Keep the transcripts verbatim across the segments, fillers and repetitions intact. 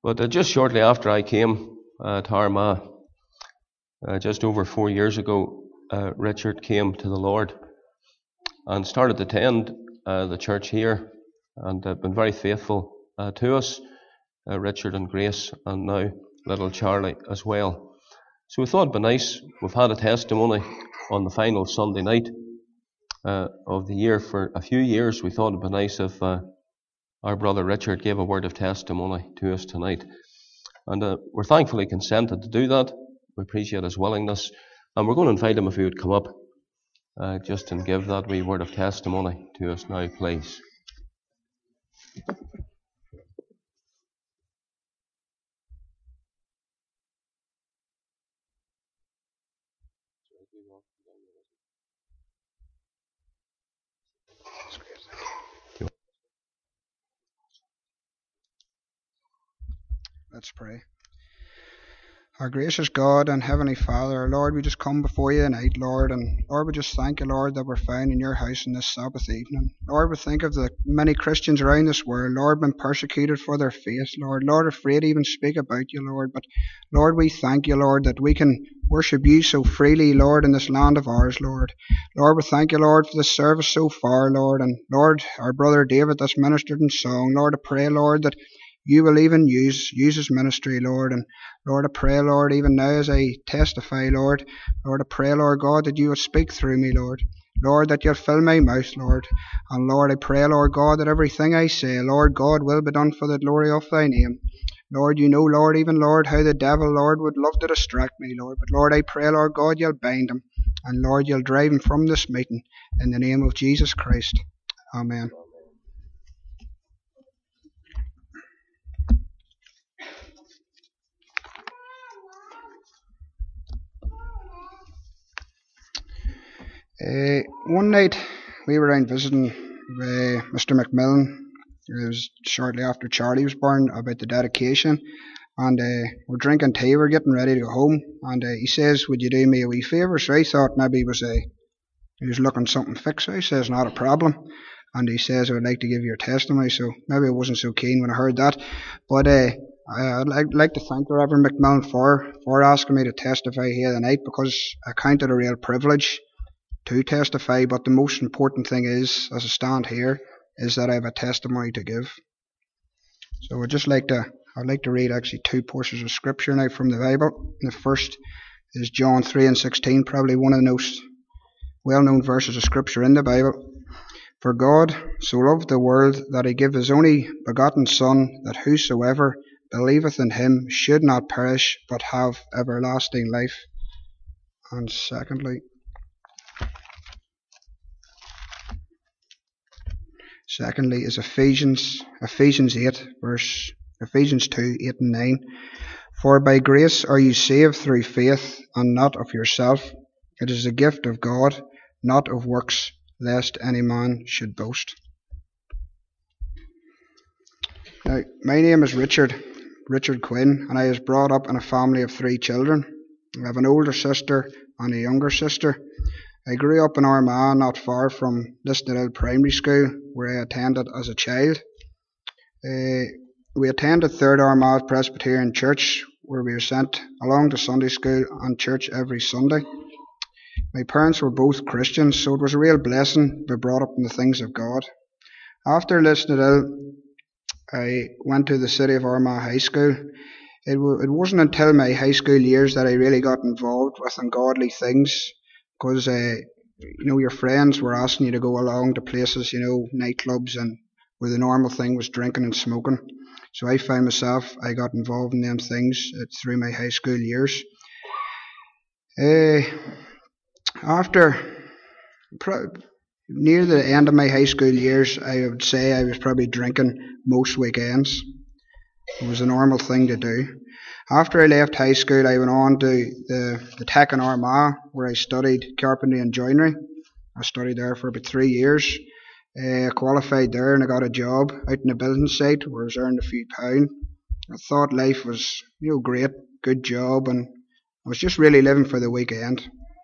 But uh, just shortly after I came uh, to Armagh, uh, just over four years ago, uh, Richard came to the Lord and started to attend uh, the church here, and uh, been very faithful uh, to us, uh, Richard and Grace, and now little Charlie as well. So we thought it'd be nice. We've had a testimony on the final Sunday night uh, of the year for a few years. We thought it'd be nice if uh, our brother Richard gave a word of testimony to us tonight. And uh, we're thankfully consented to do that. We appreciate his willingness. And we're going to invite him if he would come up uh, just and give that wee word of testimony to us now, please. Let's pray. Our gracious God and Heavenly Father, Lord, we just come before you tonight, Lord, and Lord, we just thank you, Lord, that we're found in your house on this Sabbath evening. Lord, we think of the many Christians around this world, Lord, been persecuted for their faith, Lord, Lord, afraid to even speak about you, Lord, but Lord, we thank you, Lord, that we can worship you so freely, Lord, in this land of ours, Lord. Lord, we thank you, Lord, for the service so far, Lord, and Lord, our brother David that's ministered in song, Lord, I pray, Lord, that you will even use, use his ministry, Lord. And Lord, I pray, Lord, even now as I testify, Lord, Lord, I pray, Lord God, that you would speak through me, Lord. Lord, that you'll fill my mouth, Lord. And Lord, I pray, Lord God, that everything I say, Lord God, will be done for the glory of thy name. Lord, you know, Lord, even, Lord, how the devil, Lord, would love to distract me, Lord. But Lord, I pray, Lord God, you'll bind him. And Lord, you'll drive him from this meeting. In the name of Jesus Christ. Amen. Uh, one night we were out visiting uh, Mister McMillan. It was shortly after Charlie was born, about the dedication, and uh, we're drinking tea. We're getting ready to go home, and uh, he says, "Would you do me a wee favour?" So I thought maybe he was uh, he was looking something fixed. So I says, "Not a problem." And he says, "I would like to give your testimony." So maybe I wasn't so keen when I heard that, but uh, I'd like, like to thank the Reverend McMillan for for asking me to testify here tonight, because I count it a real privilege to testify. But the most important thing is, as I stand here, is that I have a testimony to give. So I'd just like to, I'd like to read actually two portions of scripture now from the Bible. The first is John three and sixteen, probably one of the most well-known verses of scripture in the Bible. For God so loved the world that he gave his only begotten Son, that whosoever believeth in him should not perish, but have everlasting life. And secondly, Secondly is Ephesians Ephesians eight, verse Ephesians two, eight and nine. For by grace are you saved through faith, and not of yourself. It is a gift of God, not of works, lest any man should boast. Now, my name is Richard, Richard Quinn, and I was brought up in a family of three children. I have an older sister and a younger sister. I grew up in Armagh, not far from Lisnadale Primary School, where I attended as a child. Uh, we attended Third Armagh Presbyterian Church, where we were sent along to Sunday school and church every Sunday. My parents were both Christians, so it was a real blessing to be brought up in the things of God. After Lisnadale, I went to the City of Armagh High School. It, w- it wasn't until my high school years that I really got involved with ungodly things. Because, uh, you know, your friends were asking you to go along to places, you know, nightclubs, and where the normal thing was drinking and smoking. So I found myself, I got involved in them things uh, through my high school years. Uh, after, pro- near the end of my high school years, I would say I was probably drinking most weekends. It was a normal thing to do. After I left high school, I went on to the, the Tech in Armagh, where I studied carpentry and joinery. I studied there for about three years. Uh, I qualified there, and I got a job out in a building site where I was earning a few pounds. I thought life was, you know, great, good job, and I was just really living for the weekend.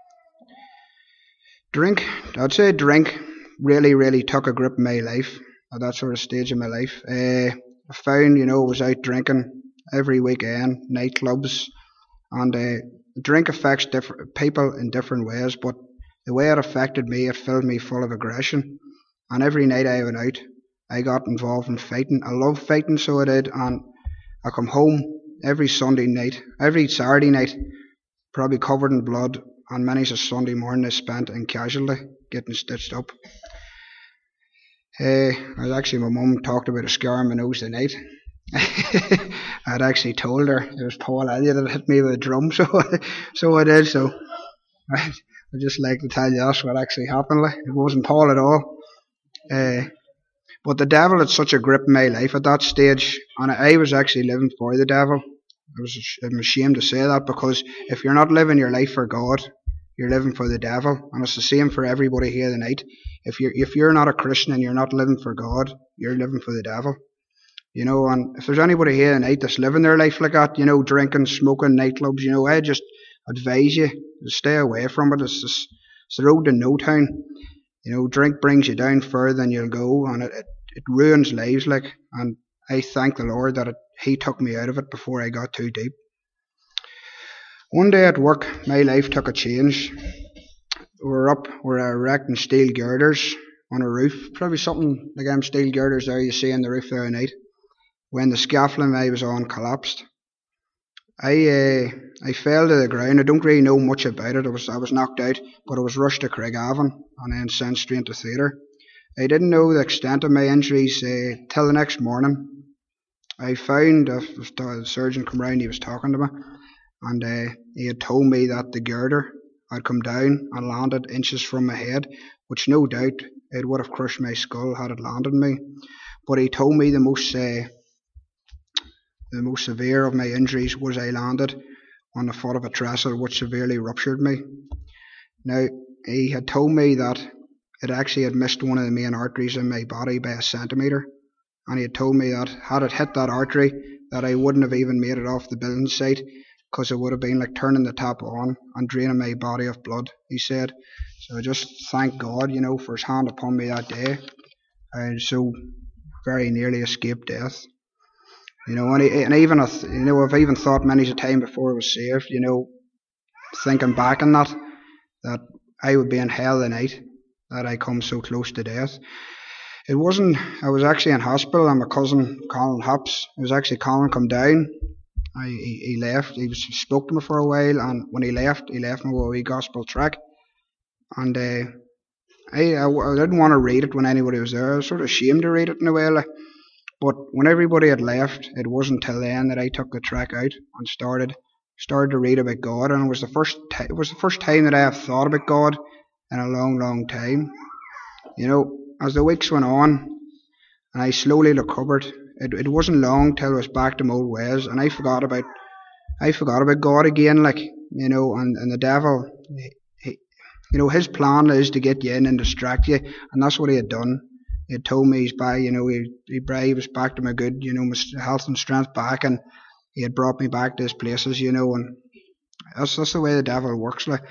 Drink, I'd say drink really, really took a grip in my life at that sort of stage in my life. Uh, I found, you know, I was out drinking every weekend, nightclubs, and uh, drink affects different people in different ways, but the way it affected me, it filled me full of aggression. And every night I went out, I got involved in fighting. I loved fighting, so I did, and I come home every Sunday night, every Saturday night, probably covered in blood, and many's a Sunday morning I spent in casualty, getting stitched up. Uh, I was actually, my mum talked about a scar on my nose the night. I'd actually told her it was Paul Elliott that hit me with a drum, so so I did. So I, I just like to tell you that's what actually happened. Like, it wasn't Paul at all. Uh, but the devil had such a grip in my life at that stage, and I was actually living for the devil. I was I'm ashamed to say that, because if you're not living your life for God, you're living for the devil, and it's the same for everybody here tonight. If you're if you're not a Christian and you're not living for God, you're living for the devil. You know, and if there's anybody here tonight that's living their life like that, you know, drinking, smoking, nightclubs, you know, I just advise you to stay away from it. It's, just, it's the road to no town. You know, drink brings you down further than you'll go, and it, it, it ruins lives, like, and I thank the Lord that it, He took me out of it before I got too deep. One day at work, my life took a change. We're up, we're erecting steel girders on a roof, probably something like them steel girders there you see on the roof there at night. When the scaffolding I was on collapsed, I uh, I fell to the ground. I don't really know much about it. I was I was knocked out, but I was rushed to Craigavon and then sent straight to theatre. I didn't know the extent of my injuries uh, till the next morning. I found uh, the surgeon come round. He was talking to me, and uh, he had told me that the girder had come down and landed inches from my head, which no doubt it would have crushed my skull had it landed on me. But he told me the most uh, The most severe of my injuries was I landed on the foot of a trestle, which severely ruptured me. Now, he had told me that it actually had missed one of the main arteries in my body by a centimetre, and he had told me that had it hit that artery, that I wouldn't have even made it off the building site, because it would have been like turning the tap on and draining my body of blood, he said. So I just thank God, you know, for His hand upon me that day. I so very nearly escaped death. You know, and, and even, you know, I've even thought many a time before I was saved, you know, thinking back on that, that I would be in hell the night that I come so close to death. It wasn't, I was actually in hospital, and my cousin, Colin Hops, it was actually Colin come down. I, he, he left, he was, spoke to me for a while, and when he left, he left me with a wee gospel track. And uh, I, I, I didn't want to read it when anybody was there. I was sort of ashamed to read it in a way, like. But when everybody had left, it wasn't till then that I took the track out and started started to read about God. And it was the first t- it was the first time that I have thought about God in a long, long time. You know, as the weeks went on, and I slowly recovered, it it wasn't long till I was back to my old ways, and I forgot about I forgot about God again. Like, you know, and, and the devil, he, you know, his plan is to get you in and distract you, and that's what he had done. He had told me he's back, you know, he, he, he was back to my good, you know, my health and strength back, and he had brought me back to his places, you know, and that's, that's the way the devil works, like.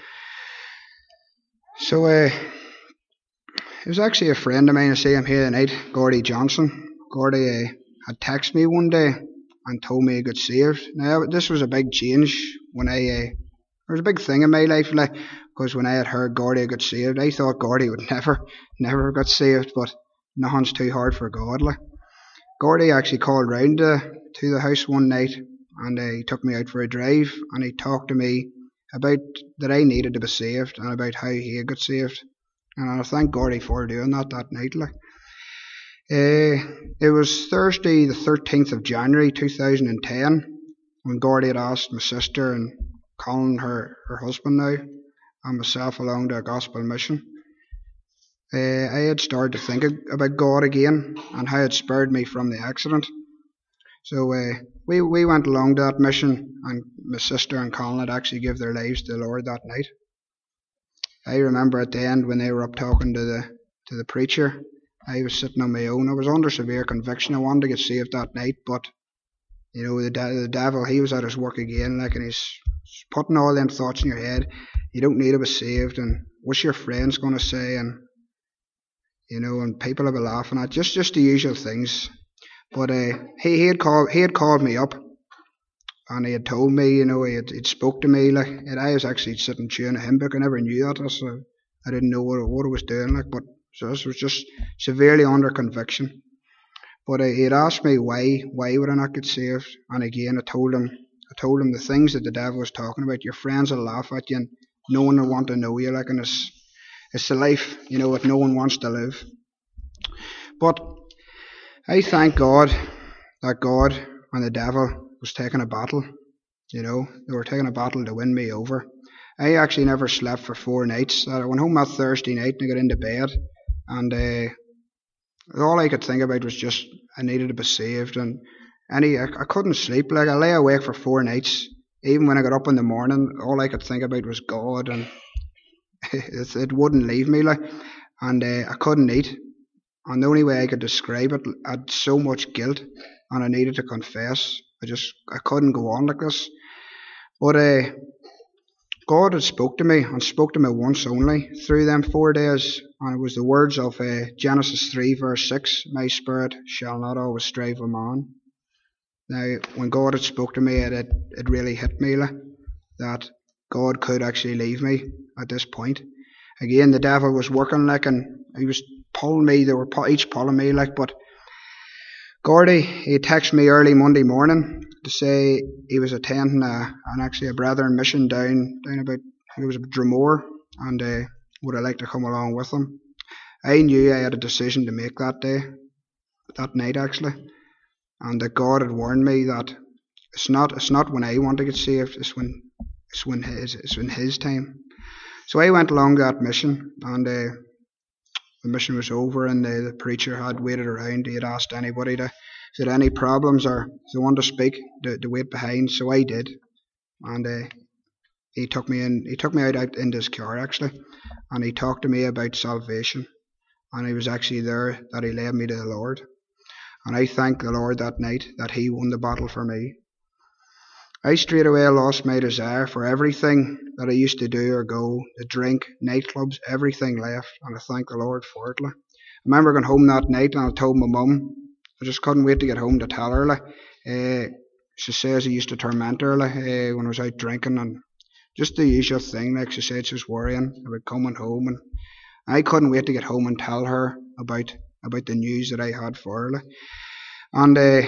So, uh, it was actually a friend of mine, I see him here tonight, Gordy Johnson. Gordy uh, had texted me one day and told me he got saved. Now, this was a big change when I, uh, it was a big thing in my life, like, because when I had heard Gordy got saved, I thought Gordy would never, never got saved, but nothing's too hard for God, like. Gordy actually called round to, to the house one night, and uh, he took me out for a drive, and he talked to me about that I needed to be saved, and about how he had got saved. And I thank Gordy for doing that that night, like. Uh, it was Thursday the thirteenth of January two thousand ten, when Gordy had asked my sister and Colin, her, her husband now, and myself along to a gospel mission. Uh, I had started to think about God again, and how it spurred me from the accident. So uh, we we went along to that mission, and my sister and Colin had actually given their lives to the Lord that night. I remember at the end when they were up talking to the to the preacher, I was sitting on my own. I was under severe conviction. I wanted to get saved that night, but you know, the, de- the devil, he was at his work again, like, and he's putting all them thoughts in your head. You don't need to be saved, and what's your friends going to say, and you know, and people will be laughing at just just the usual things. But uh, he he had called he had called me up, and he had told me, you know, he had he'd spoke to me like, and I was actually sitting chewing a hymn book. I never knew that, so I didn't know what what I was doing, like. But so this was just severely under conviction. But uh, he had asked me why why would I not get saved, and again I told him I told him the things that the devil was talking about. Your friends will laugh at you, and no one will want to know you, like, and it's it's the life, you know, that no one wants to live. But I thank God that God and the devil was taking a battle. You know, they were taking a battle to win me over. I actually never slept for four nights. I went home that Thursday night and I got into bed, and uh, all I could think about was just I needed to be saved, and any I, I couldn't sleep. Like, I lay awake for four nights. Even when I got up in the morning, all I could think about was God, and it, it wouldn't leave me. Like, and uh, I couldn't eat. And the only way I could describe it, I had so much guilt, and I needed to confess. I just I couldn't go on like this. But uh, God had spoke to me, and spoke to me once only through them four days, and it was the words of uh, Genesis three verse six, "My spirit shall not always strive with man." Now, when God had spoke to me, it it, it really hit me, like, that God could actually leave me at this point. Again, the devil was working, like, and he was pulling me. They were each pulling me, like. But Gordy, he texted me early Monday morning to say he was attending a, an actually a brethren mission down down about I think it was Dromore, and uh, would I like to come along with him? I knew I had a decision to make that day, that night actually, and that God had warned me that it's not it's not when I want to get saved, it's when it's when his it's when his time. So I went along that mission, and uh, the mission was over, and the, the preacher had waited around. He had asked anybody to, if they had any problems or if they wanted to speak, to, to wait behind. So I did, and uh, he took me in. He took me out, out into his car actually, and he talked to me about salvation. And he was actually there that he led me to the Lord. And I thank the Lord that night that he won the battle for me. I straight away lost my desire for everything that I used to do or go, the drink, nightclubs, everything left, and I thank the Lord for it. Like. I remember going home that night and I told my mum, I just couldn't wait to get home to tell her. Like, uh, she says I used to torment her, like, uh, when I was out drinking, and just the usual thing. Like, she said she was worrying about coming home, and I couldn't wait to get home and tell her about about the news that I had for her. Like. And uh,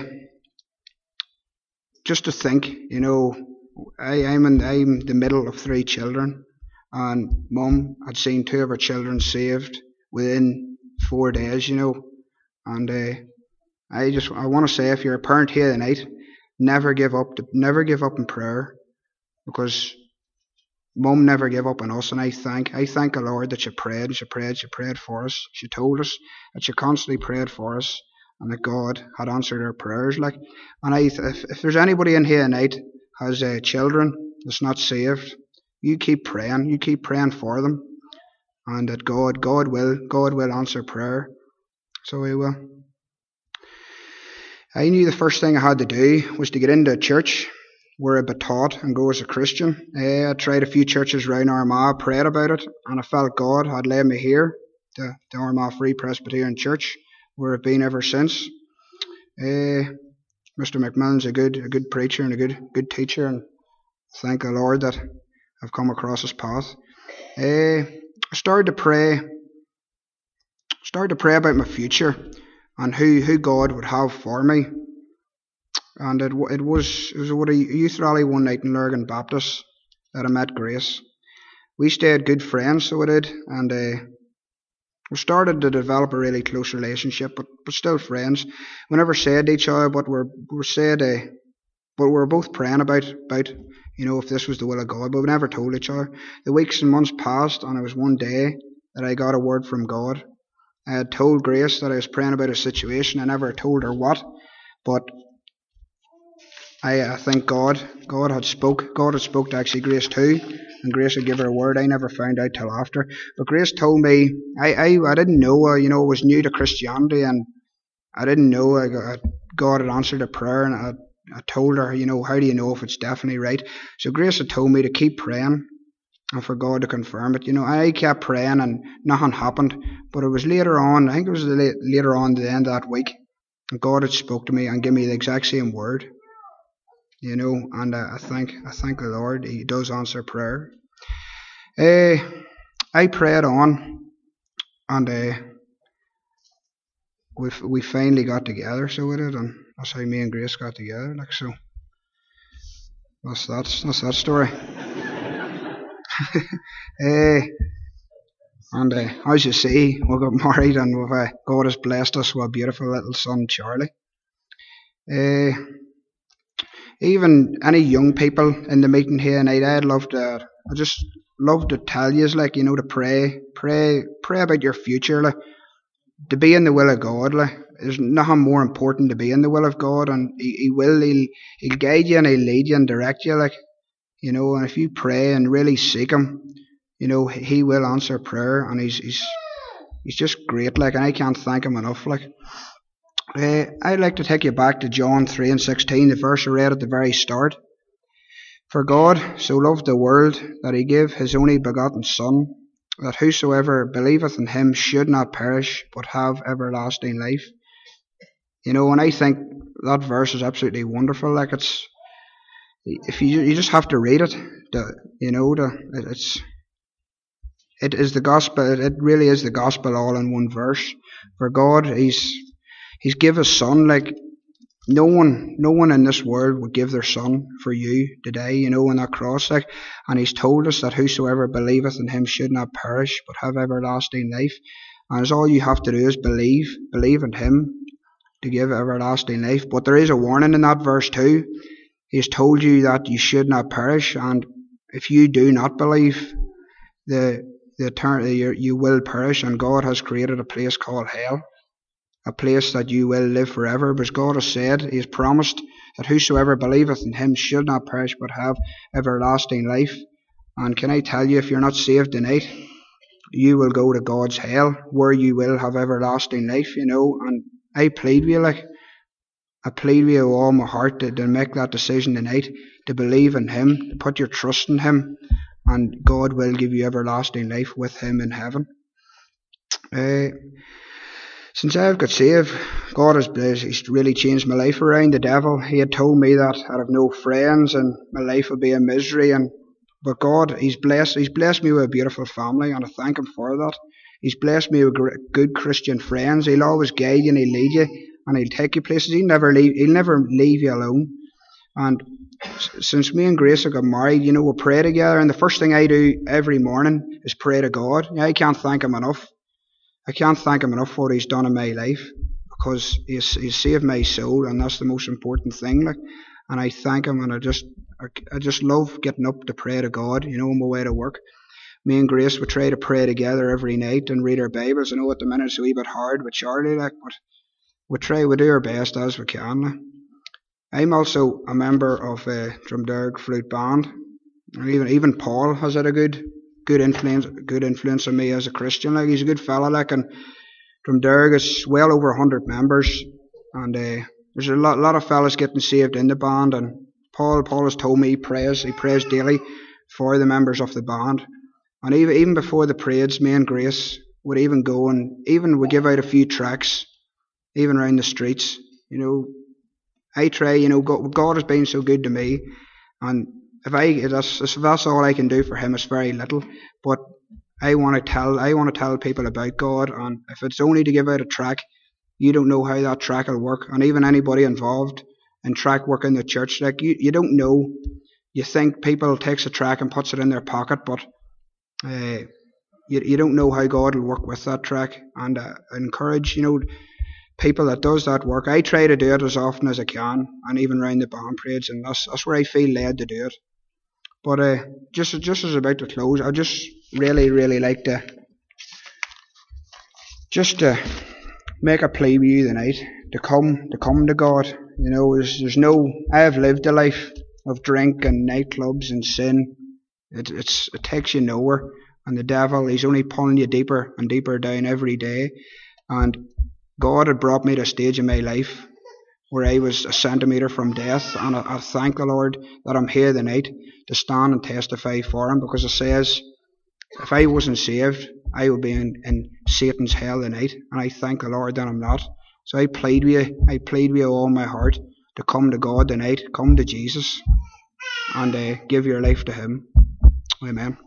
just to think, you know, I, I'm in I'm the middle of three children, and Mum had seen two of her children saved within four days, you know. And uh, I just I want to say, if you're a parent here tonight, never give up. To, never give up in prayer, because Mum never gave up on us, and I thank I thank the Lord that she prayed, she prayed, she prayed for us. She told us that she constantly prayed for us, and that God had answered her prayers. Like, and I, if, if there's anybody in here tonight has uh, children that's not saved, you keep praying, you keep praying for them, and that God, God will, God will answer prayer. So He will. I knew the first thing I had to do was to get into a church where I'd be taught and go as a Christian. Uh, I tried a few churches around Armagh, prayed about it, and I felt God had led me here to the Armagh Free Presbyterian Church, where I've been ever since. Uh, Mister McMillan's a good, a good preacher and a good, good teacher, and thank the Lord that I've come across his path. Uh, I started to pray, started to pray about my future and who, who God would have for me. And it, it was it was at a youth rally one night in Lurgan Baptist that I met Grace. We stayed good friends, so we did, and uh, we started to develop a really close relationship, but, but still friends. We never said to each other, but we're we said, uh, but we were both praying about about you know if this was the will of God, but we never told each other. The weeks and months passed, and it was one day that I got a word from God. I had told Grace that I was praying about a situation. I never told her what, but I, I think God God had spoke. God had spoke to actually Grace too, and Grace had given her a word. I never found out till after. But Grace told me, I I, I didn't know, uh, you know, I was new to Christianity, and I didn't know uh, God had answered a prayer, and I, I told her, you know, how do you know if it's definitely right? So Grace had told me to keep praying and for God to confirm it. You know, I kept praying and nothing happened. But it was later on, I think it was later on, the end of that week, and God had spoke to me and given me the exact same word. you know, and uh, I thank I thank the Lord. He does answer prayer. Uh, I prayed on, and uh, we we finally got together, so we did, and that's how me and Grace got together. Like so, that's that's that's that story. uh, and uh, as you see, we got married, and we've, uh, God has blessed us with a beautiful little son, Charlie. Uh, even any young people in the meeting here tonight, I'd love to. I just love to tell you, like, you know, to pray, pray, pray about your future, like, to be in the will of God. Like, there's nothing more important to be in the will of God, and He, he will, he'll, he'll guide you and He'll lead you and direct you, like, you know. And if you pray and really seek Him, you know, He will answer prayer, and He's He's He's just great, like, and I can't thank Him enough, like. Uh, I'd like to take you back to John three and sixteen, the verse I read at the very start. For God so loved the world that He gave His only begotten Son, that whosoever believeth in Him should not perish, but have everlasting life. You know, and I think that verse is absolutely wonderful. Like, it's, if you you just have to read it, to, you know, to, it's it is the gospel. It really is the gospel all in one verse. For God, He's He's give His Son. Like, no one, no one in this world would give their Son for you today, you know, on that cross. Like, and He's told us that whosoever believeth in Him should not perish, but have everlasting life. And it's all you have to do is believe, believe in Him to give everlasting life. But there is a warning in that verse too. He's told you that you should not perish, and if you do not believe, the the eternity you, you will perish. And God has created a place called hell, a place that you will live forever. But God has said, He has promised that whosoever believeth in Him should not perish, but have everlasting life. And can I tell you, if you're not saved tonight, you will go to God's hell, where you will have everlasting life, you know. And I plead with you, like, I plead with you with all my heart to, to make that decision tonight, to believe in Him, to put your trust in Him, and God will give you everlasting life with Him in heaven. Uh, Since I've got saved, God has He's really changed my life around. The devil, he had told me that I'd have no friends and my life would be a misery. And but God, He's blessed. He's blessed me with a beautiful family, and I thank Him for that. He's blessed me with good Christian friends. He'll always guide you and He'll lead you, and He'll take you places. He'll never leave. He'll never leave you alone. And since me and Grace have got married, you know, we pray together. And the first thing I do every morning is pray to God. I can't thank Him enough. I can't thank Him enough for what He's done in my life, because He's, he's saved my soul, and that's the most important thing. Like, and I thank Him, and I just, I, I just love getting up to pray to God, you know, on my way to work. Me and Grace, we try to pray together every night and read our Bibles. I know at the minute it's a wee bit hard with Charlie, like, but we try, we do our best as we can. Like. I'm also a member of a Drumderg Flute Band, and even even Paul has had a good. Good influence, good influence on me as a Christian. Like, he's a good fella, like, and Drumderg is well over a hundred members, and uh, there's a lot, lot of fellas getting saved in the band. And Paul, Paul has told me he prays, he prays daily for the members of the band. And even even before the parades, me and Grace would even go and even we give out a few tracts, even around the streets. You know, I try. You know, God, God has been so good to me, and If I that's, if that's all I can do for Him, it's very little. But I want to tell I want to tell people about God, and if it's only to give out a track, you don't know how that track will work. And even anybody involved in track work in the church, like, you, you don't know. You think people takes a track and puts it in their pocket, but uh, you you don't know how God will work with that track. And uh, I encourage, you know, people that does that work. I try to do it as often as I can, and even around the band parades, and that's that's where I feel led to do it. But uh, just just as about to close, I just really really like to just to make a plea with you tonight to come to come to God. You know, there's there's no. I have lived a life of drink and nightclubs and sin. It it's it takes you nowhere, and the devil, he's only pulling you deeper and deeper down every day. And God had brought me to a stage in my life where I was a centimetre from death, and I, I thank the Lord that I'm here tonight to stand and testify for Him, because it says if I wasn't saved, I would be in, in Satan's hell tonight, and I thank the Lord that I'm not. So I plead with you, I plead with you all my heart to come to God tonight, come to Jesus, and uh, give your life to Him. Amen.